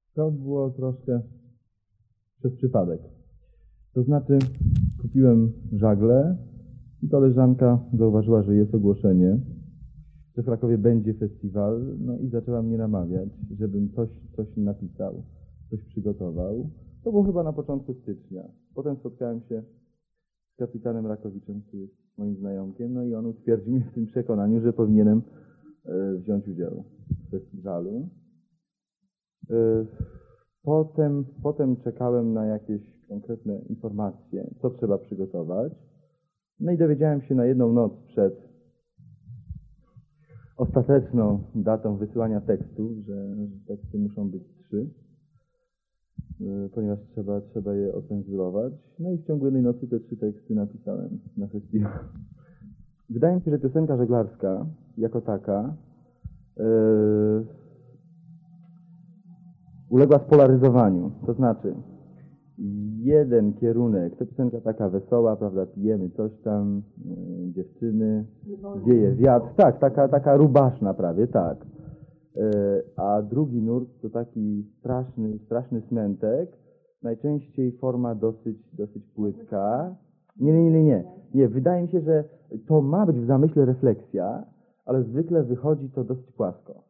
To było troszkę przez przypadek. To znaczy, kupiłem żagle i koleżanka zauważyła, że jest ogłoszenie, że w Krakowie będzie festiwal, no i zaczęła mnie namawiać, żebym coś napisał, coś przygotował. To było chyba na początku stycznia. Potem spotkałem się z kapitanem Rakowiczem, który jest moim znajomkiem, no i on utwierdził mnie w tym przekonaniu, że powinienem wziąć udział w festiwalu. Potem czekałem na jakieś konkretne informacje, co trzeba przygotować. No i dowiedziałem się na jedną noc przed ostateczną datą wysyłania tekstów, że teksty muszą być 3, ponieważ trzeba je ocenzurować. No i w ciągu jednej nocy te 3 teksty napisałem na festiwal. Wydaje mi się, że piosenka żeglarska jako taka uległa spolaryzowaniu. To znaczy, jeden kierunek, to piosenka taka wesoła, prawda, pijemy coś tam, dziewczyny, wieje wiatr, tak, taka rubaszna prawie, tak. A drugi nurt to taki straszny smętek, najczęściej forma dosyć płytka. Nie, wydaje mi się, że to ma być w zamyśle refleksja, ale zwykle wychodzi to dosyć płasko.